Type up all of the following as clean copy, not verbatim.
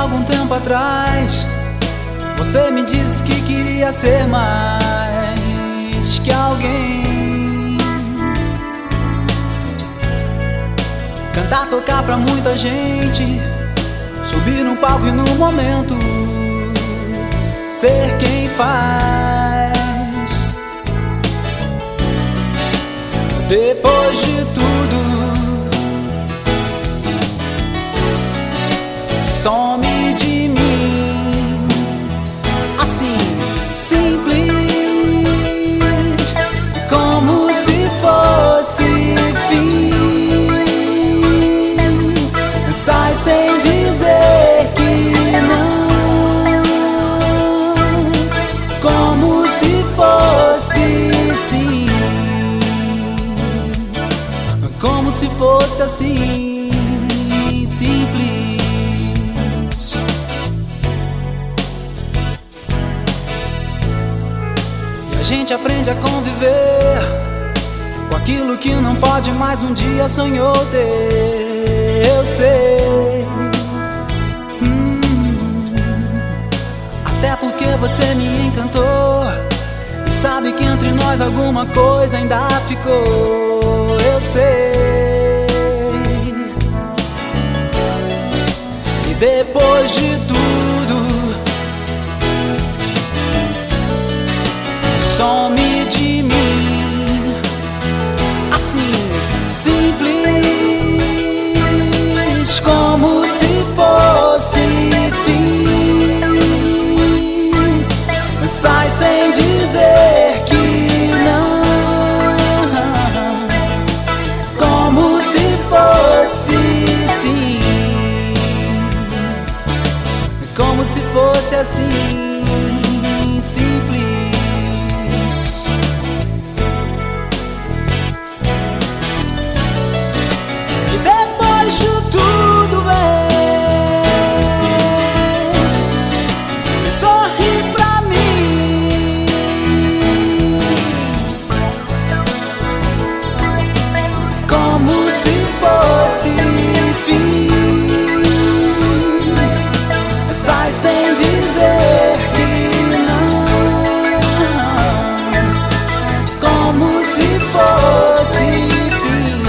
algum tempo atrás você me disse que queria ser mais que alguém. Cantar, tocar pra muita gente, subir no palco e no momento ser quem faz. Depois de tudo, some de mim, assim, simples, como se fosse fim. Sai sem dizer que não, como se fosse sim, como se fosse assim, simples. A gente aprende a conviver com aquilo que não pode mais um dia sonhou ter. Eu sei, até porque você me encantou e sabe que entre nós alguma coisa ainda ficou. Eu sei, e depois de tudo, some de mim, assim, simples, como se fosse fim. Sai sem dizer que não, como se fosse sim, como se fosse assim, simples. Como se fosse fim, sai sem dizer que não, como se fosse fim,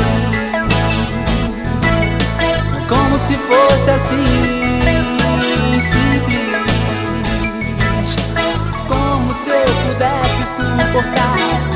como se fosse assim, simples, como se eu pudesse suportar